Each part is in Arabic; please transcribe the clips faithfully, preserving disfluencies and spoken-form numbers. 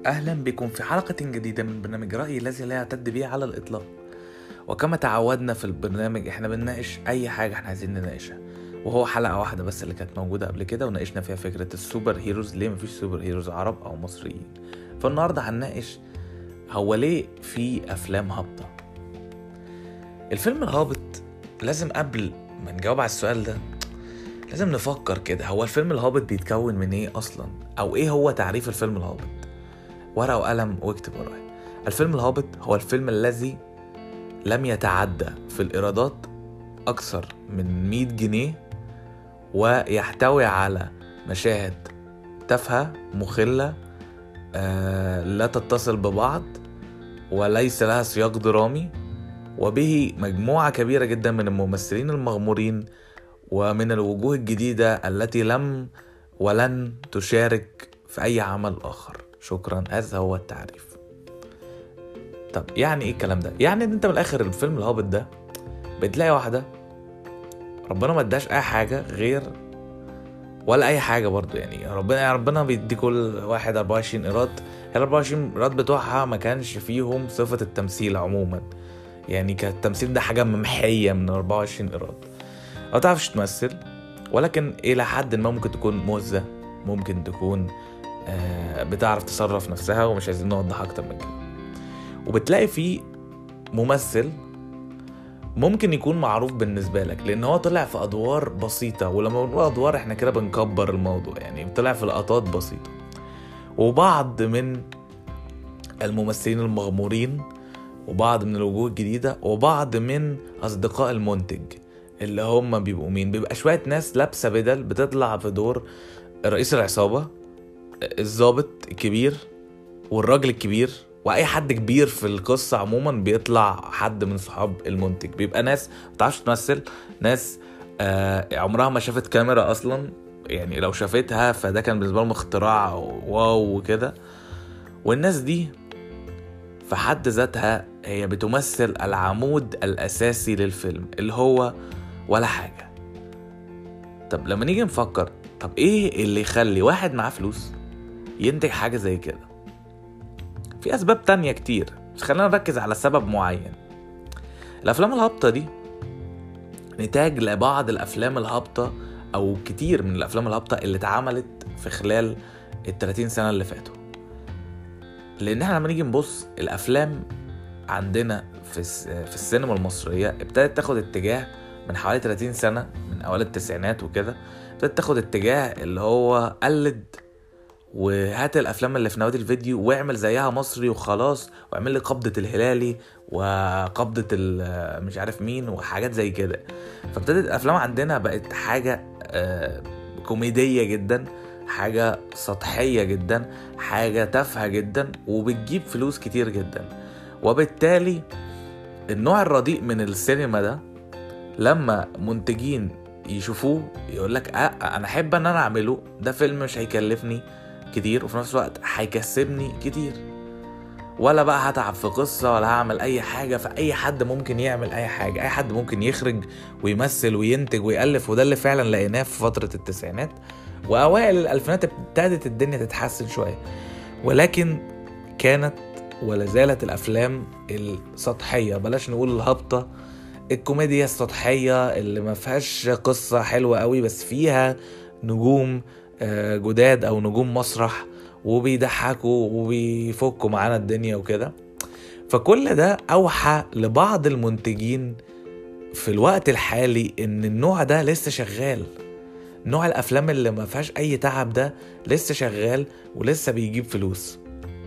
أهلا بكم في حلقة جديدة من برنامج رأيي الذي لا يعتد به على الإطلاق. وكما تعودنا في البرنامج احنا بنناقش أي حاجة احنا عايزين نناقشها، وهو حلقة واحدة بس اللي كانت موجودة قبل كده وناقشنا فيها فكرة السوبر هيروز، ليه مفيش سوبر هيروز عرب أو مصريين. فالنهاردة هنناقش هو ليه في أفلام هابطة. الفيلم الهابط لازم قبل ما نجاوب على السؤال ده لازم نفكر كده، هو الفيلم الهابط بيتكون من ايه أصلا، أو ايه هو تعريف الفيلم الهابط؟ ورقة وقلم واكتب ورايا. الفيلم الهابط هو الفيلم الذي لم يتعدى في الإيرادات أكثر من مية جنيه، ويحتوي على مشاهد تافهة مخلة آه لا تتصل ببعض وليس لها سياق درامي، وبه مجموعة كبيرة جدا من الممثلين المغمورين ومن الوجوه الجديدة التي لم ولن تشارك في أي عمل آخر. شكرا، هذا هو التعريف. طب يعني ايه الكلام ده؟ يعني انت من الاخر الفيلم الهابط ده بتلاقي واحدة ربنا ما اداش اي حاجة غير ولا اي حاجة برضو، يعني ربنا يعني ربنا بيدي كل واحد أربعة وعشرين ايراد، ال أربعة وعشرين ايراد بتوعها ما كانش فيهم صفة التمثيل عموما، يعني كان التمثيل ده حاجة ممحية من أربعة وعشرين ايراد. ما تعرفش تمثل، ولكن الى حد ما ممكن تكون موزة، ممكن تكون آه بتعرف تصرف نفسها، ومش عايزين نوضح اكتر من كده. وبتلاقي فيه ممثل ممكن يكون معروف بالنسبة لك لان هو طلع في ادوار بسيطة، ولما بنقول ادوار احنا كده بنكبر الموضوع، يعني طلع في لقطات بسيطة. وبعض من الممثلين المغمورين وبعض من الوجوه الجديدة وبعض من اصدقاء المنتج اللي هم بيبقوا مين؟ بيبقى شوية ناس لابسة بدل بتطلع في دور رئيس العصابة، الضابط الكبير والراجل الكبير، واي حد كبير في القصة عموما بيطلع حد من صحاب المنتج. بيبقى ناس متعرفش تمثل، ناس آه عمرها ما شافت كاميرا اصلا، يعني لو شافتها فده كان بالنسبة لهم اختراع واو وكده. والناس دي في حد ذاتها هي بتمثل العمود الاساسي للفيلم اللي هو ولا حاجة. طب لما نيجي نفكر، طب ايه اللي يخلي واحد معاه فلوس ينتج حاجة زي كده؟ في أسباب تانية كتير، بس خلينا نركز على سبب معين. الأفلام الهابطة دي نتاج لبعض الأفلام الهابطة أو كتير من الأفلام الهابطة اللي اتعملت في خلال التلاتين سنة اللي فاتوا. لأن احنا لما نيجي نبص الأفلام عندنا في في السينما المصرية ابتدت تاخد اتجاه من حوالي تلاتين سنة، من أوائل التسعينات وكده، ابتدت تاخد اتجاه اللي هو قلد وهات الافلام اللي في نوادي الفيديو واعمل زيها مصري وخلاص، واعمل لي قبضة الهلالي وقبضة مش عارف مين وحاجات زي كده. فابتدت الافلام عندنا بقت حاجة آه كوميدية جدا، حاجة سطحية جدا، حاجة تافهة جدا، وبتجيب فلوس كتير جدا. وبالتالي النوع الرديء من السينما ده لما منتجين يشوفوه يقولك آه انا احب ان انا اعمله، ده فيلم مش هيكلفني كتير وفي نفس الوقت هيكسبني كتير، ولا بقى هتعب في قصة ولا هعمل اي حاجة. فاي حد ممكن يعمل اي حاجة، اي حد ممكن يخرج ويمثل وينتج ويألف، وده اللي فعلا لقيناه في فترة التسعينات واوائل الالفينات. ابتدت الدنيا تتحسن شوية، ولكن كانت ولا زالت الافلام السطحية، بلاش نقول الهابطة، الكوميديا السطحية اللي ما فيهاش قصة حلوة قوي بس فيها نجوم جداد او نجوم مسرح وبيضحكوا وبيفكوا معانا الدنيا وكده. فكل ده اوحى لبعض المنتجين في الوقت الحالي ان النوع ده لسه شغال، نوع الافلام اللي ما فيهاش اي تعب ده لسه شغال ولسه بيجيب فلوس.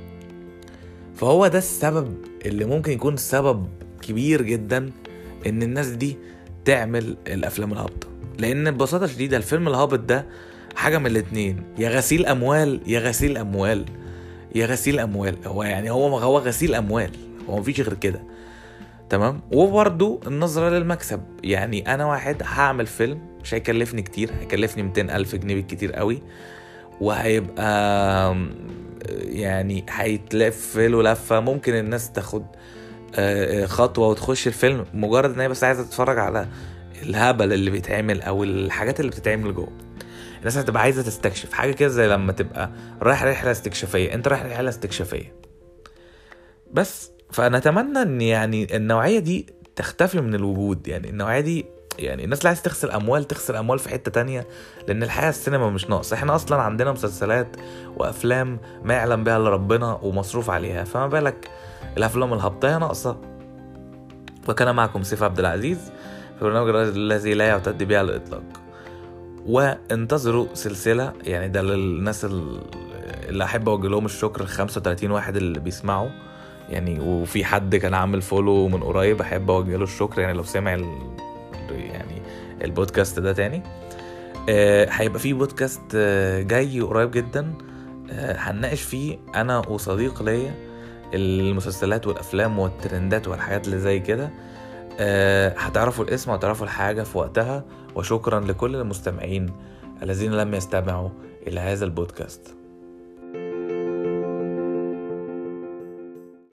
فهو ده السبب اللي ممكن يكون سبب كبير جدا ان الناس دي تعمل الافلام الهابطة. لان ببساطة شديدة الفيلم الهابط ده حاجة من الاتنين، يا غسيل اموال يا غسيل اموال يا غسيل اموال. هو يعني هو هو غسيل اموال، هو مفيش غير كده، تمام. وبرضو النظرة للمكسب، يعني انا واحد هعمل فيلم مش هيكلفني كتير، هيكلفني مئتين الف جنيه بالكتير قوي، وهيبقى يعني هيتلف له لفة ممكن الناس تاخد خطوة وتخش الفيلم مجرد ان هي بس عايزة تتفرج على الهبل اللي بيتعمل او الحاجات اللي بتتعمل جوه. الناس هتبقى عايزة تستكشف حاجة كده، زي لما تبقى رايح رحلة استكشافية، انت رايح رحلة استكشافية بس. فنتمنى ان يعني النوعية دي تختفي من الوجود. يعني النوعية دي، يعني الناس اللي عايز تخسر اموال تخسر اموال في حتة تانية، لان الحقيقة السينما مش ناقص. احنا اصلا عندنا مسلسلات وافلام ما يعلم بها الا ربنا ومصروف عليها، فما بالك الافلام الهبطية ناقصة. وكان معكم سيف عبد العزيز في برنامج الذي لا يعتد به على الاطلاق. وانتظروا سلسلة، يعني ده للناس اللي احب اوجه لهم الشكر، خمسة وثلاثين واحد اللي بيسمعوا يعني، وفي حد كان عامل فولو من قريب احب اوجه له الشكر، يعني لو سمع ال... يعني البودكاست ده تاني. أه هيبقى فيه بودكاست أه جاي قريب جدا، أه هنناقش فيه انا وصديق ليا المسلسلات والافلام والترندات والحاجات اللي زي كده. أه هتعرفوا الاسم وهتعرفوا الحاجة في وقتها. وشكرا لكل المستمعين الذين لم يستمعوا الى هذا البودكاست.